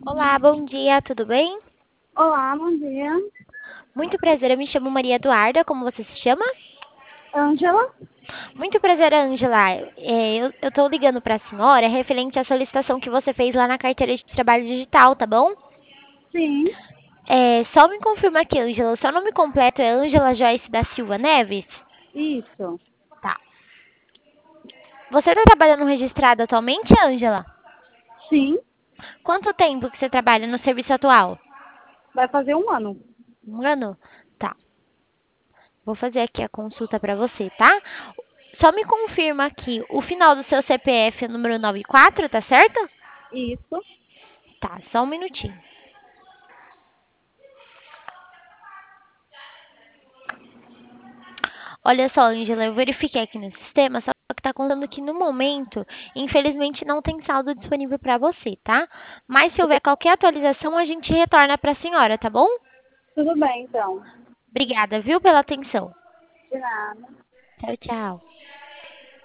Olá, bom dia, tudo bem? Olá, bom dia. Muito prazer, eu me chamo Maria Eduarda, como você se chama? Ângela? Muito prazer, Ângela. Eu tô ligando para a senhora referente à solicitação que você fez lá na carteira de trabalho digital, tá bom? Sim, Só me confirma aqui, Ângela, o seu nome completo é Ângela Joyce da Silva Neves? isso. Tá. Você está trabalhando registrada atualmente, Ângela? Sim, Quanto tempo que você trabalha no serviço atual? vai fazer um ano. Um ano? Tá. Vou fazer aqui a consulta para você, tá? Só me confirma aqui, o final do seu CPF é número 94, tá certo? Isso. Tá, só um minutinho. Olha só, Ângela, eu verifiquei aqui no sistema, só que tá contando que no momento, infelizmente, não tem saldo disponível para você, tá? Mas se houver qualquer atualização, a gente retorna para a senhora, tá bom? Tudo bem, então. Obrigada, viu, pela atenção. De nada. Tchau, tchau.